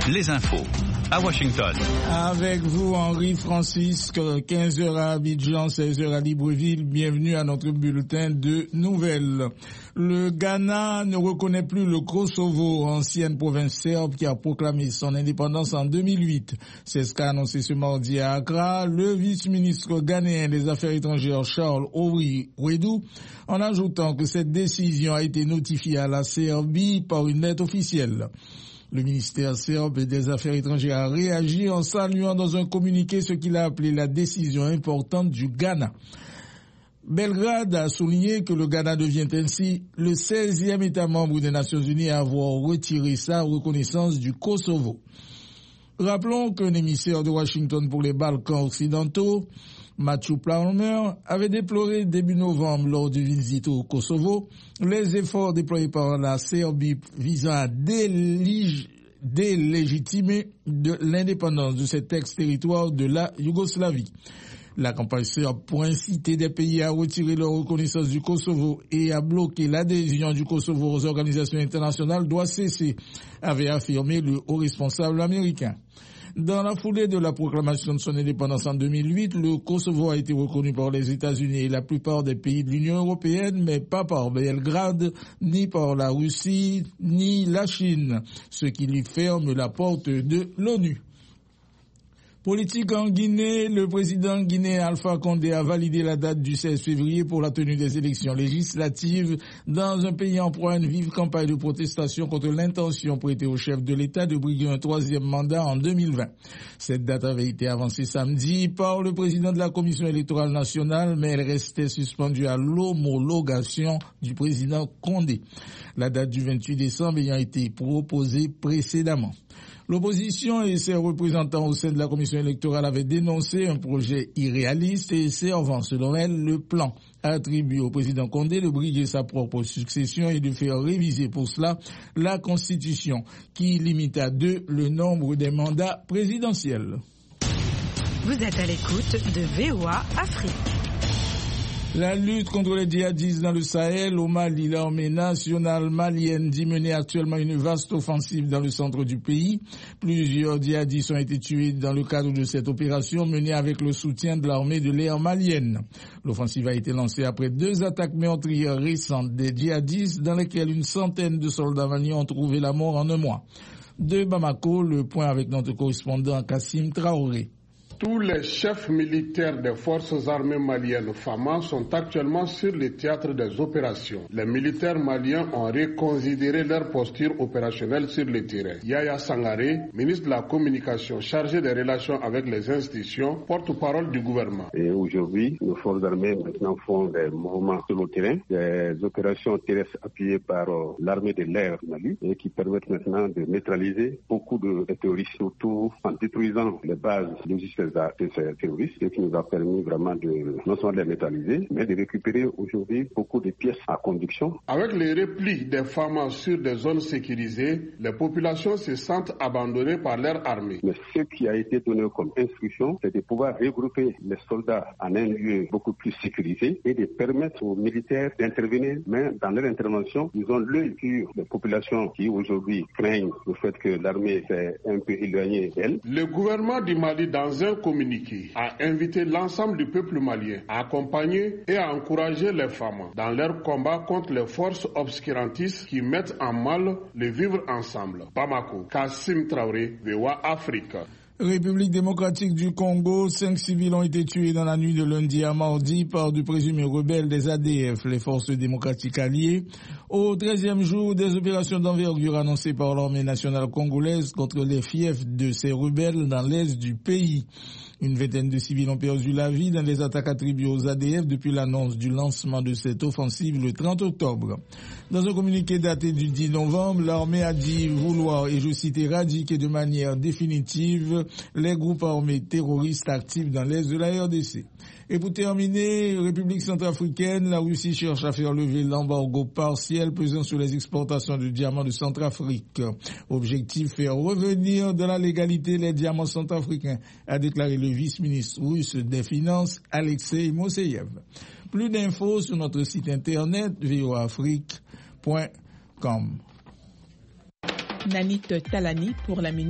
les infos à Washington. Avec vous, Henri Francisque, 15h à Abidjan, 16h à Libreville. Bienvenue à notre bulletin de nouvelles. Le Ghana ne reconnaît plus le Kosovo, ancienne province serbe qui a proclamé son indépendance en 2008. C'est ce qu'a annoncé ce mardi à Accra le vice-ministre ghanéen des Affaires étrangères Charles Owri Wedou, en ajoutant que cette décision a été notifiée à la Serbie par une lettre officielle. Le ministère serbe des Affaires étrangères a réagi en saluant dans un communiqué ce qu'il a appelé la décision importante du Ghana. Belgrade a souligné que le Ghana devient ainsi le 16e État membre des Nations Unies à avoir retiré sa reconnaissance du Kosovo. Rappelons qu'un émissaire de Washington pour les Balkans occidentaux, Matthew Plowmer, avait déploré début novembre lors d'une visite au Kosovo les efforts déployés par la Serbie visant à délégitimer l'indépendance de cet ex-territoire de la Yougoslavie. La campagne serbe pour inciter des pays à retirer leur reconnaissance du Kosovo et à bloquer l'adhésion du Kosovo aux organisations internationales doit cesser, avait affirmé le haut responsable américain. Dans la foulée de la proclamation de son indépendance en 2008, le Kosovo a été reconnu par les États-Unis et la plupart des pays de l'Union européenne, mais pas par Belgrade, ni par la Russie, ni la Chine, ce qui lui ferme la porte de l'ONU. Politique en Guinée, le président guinéen Alpha Condé a validé la date du 16 février pour la tenue des élections législatives dans un pays en proie à une vive campagne de protestation contre l'intention prêtée au chef de l'État de briguer un troisième mandat en 2020. Cette date avait été avancée samedi par le président de la Commission électorale nationale, mais elle restait suspendue à l'homologation du président Condé. La date du 28 décembre ayant été proposée précédemment. L'opposition et ses représentants au sein de la commission électorale avaient dénoncé un projet irréaliste et servant, selon elle, le plan attribué au président Condé de briguer sa propre succession et de faire réviser pour cela la Constitution, qui limite à 2 le nombre des mandats présidentiels. Vous êtes à l'écoute de VOA Afrique. La lutte contre les djihadistes dans le Sahel, au Mali, l'armée nationale malienne dit mener actuellement une vaste offensive dans le centre du pays. Plusieurs djihadistes ont été tués dans le cadre de cette opération menée avec le soutien de l'armée de l'air malienne. L'offensive a été lancée après 2 attaques meurtrières récentes des djihadistes dans lesquelles une centaine de soldats maliens ont trouvé la mort en un mois. De Bamako, le point avec notre correspondant Kassim Traoré. Tous les chefs militaires des forces armées maliennes FAMA sont actuellement sur le théâtre des opérations. Les militaires maliens ont reconsidéré leur posture opérationnelle sur le terrain. Yaya Sangaré, ministre de la Communication chargé des relations avec les institutions, porte-parole du gouvernement. Et aujourd'hui, nos forces armées maintenant font des mouvements sur le terrain, des opérations terrestres appuyées par l'armée de l'air du Mali et qui permettent maintenant de neutraliser beaucoup de terroristes, surtout en détruisant les bases logistiques de ces terroristes, ce qui nous a permis vraiment de non seulement de les neutraliser, mais de récupérer aujourd'hui beaucoup de pièces à conduction. Avec les replis des FAMA sur des zones sécurisées, les populations se sentent abandonnées par leur armée. Mais ce qui a été donné comme instruction, c'est de pouvoir regrouper les soldats en un lieu beaucoup plus sécurisé et de permettre aux militaires d'intervenir, mais dans leur intervention, ils ont l'œil sur les populations qui aujourd'hui craignent le fait que l'armée s'est un peu éloignée d'elle. Le gouvernement du Mali, dans un communiqué, a invité l'ensemble du peuple malien à accompagner et à encourager les femmes dans leur combat contre les forces obscurantistes qui mettent en mal le vivre ensemble. Bamako, Kassim Traoré, VOA Afrique. République démocratique du Congo, 5 civils ont été tués dans la nuit de lundi à mardi par de présumés rebelles des ADF, les forces démocratiques alliées, au 13e jour des opérations d'envergure annoncées par l'armée nationale congolaise contre les fiefs de ces rebelles dans l'est du pays. Une vingtaine de civils ont perdu la vie dans les attaques attribuées aux ADF depuis l'annonce du lancement de cette offensive le 30 octobre. Dans un communiqué daté du 10 novembre, l'armée a dit vouloir, et je cite, éradiquer de manière définitive les groupes armés terroristes actifs dans l'est de la RDC. Et pour terminer, République centrafricaine, la Russie cherche à faire lever l'embargo partiel pesant sur les exportations de diamants de Centrafrique. Objectif, faire revenir dans la légalité les diamants centrafricains, a déclaré le vice-ministre russe des Finances, Alexei Moseyev. Plus d'infos sur notre site internet voafrique.com. Nanit Talani pour la minute.